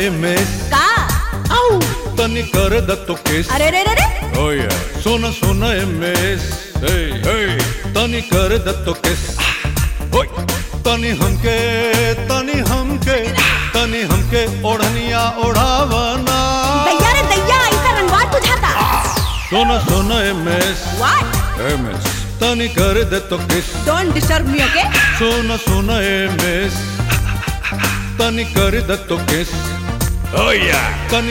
miss का आऊ तनी कर द तो किस अरे रे रे रे ओ या सोना मिस हे हे तनी कर द तो किस ओय तनी हमके ओढ़निया ओढ़ावना दैया रे दैया ऐसा रंगवा बुझाता Sona miss what hey miss तनी कर दे तो kiss don't disturb me okay Sona miss तनी कर दे तो किस ओ या तनी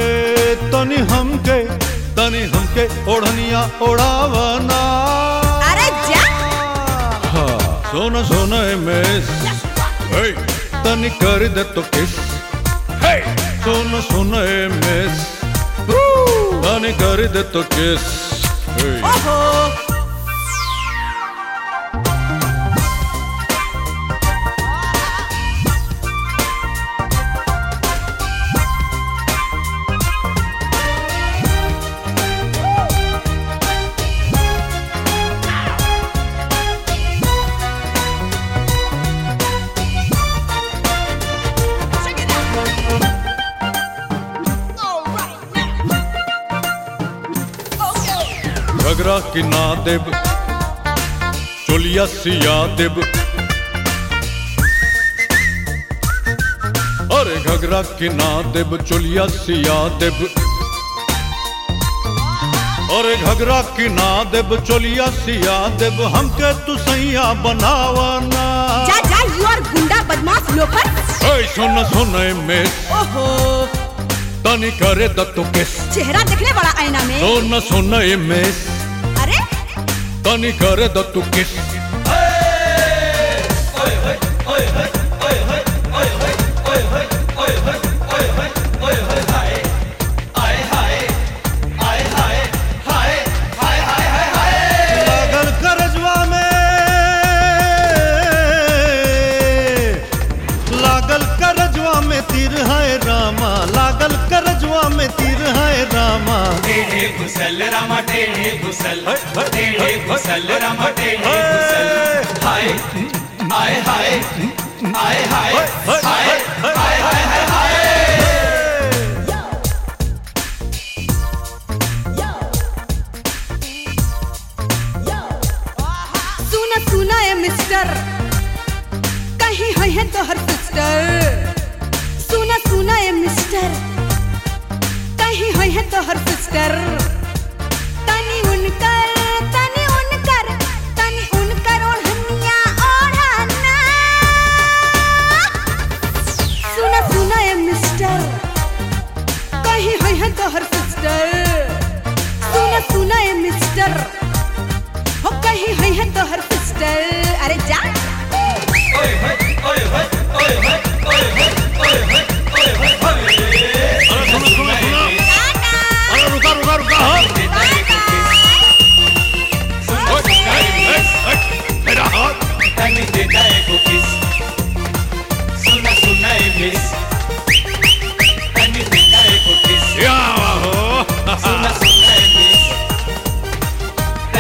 हमके ओढ़निया ओढ़ावना अरे जा हाँ सोना मिस हे तनी कर दे तो किस हे सोना मिस तनी कर दे तो किस हे ओहो घगरा की ना देब चोलिया सिया देब अरे घगरा की ना देब चोलिया सिया देब अरे घगरा की ना देब चोलिया सिया देब हमके तू सैया बनावना जा जा यू आर गुंडा बदमाश लोफर ए सोना मिस ओहो तनी करे द तो किस चेहरा देखने बड़ा आईना में सोना मिस अरे तनी करे द तो किस तीर है रामा लागल करजवा में तीर है रामा टेढ़े घुसल रामा टेढ़े घुसल रामा टेढ़े घुसल हाय हाय हाय हाय हाय हाय हाय हाय हाय सुना ए मिस्टर कहीं है तो हर सिस्टर सुना ए मिस्टर कहीं है तो हर सिस्टर तनी उनकर ओढ़निया ओढ़ना सुना ए मिस्टर कहीं है तो हर सिस्टर सुना ए मिस्टर हो कहीं है तो हर सिस्टर अरे जा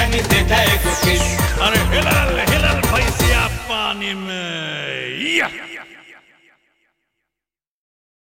अरे हिलल भैंसिया पानी में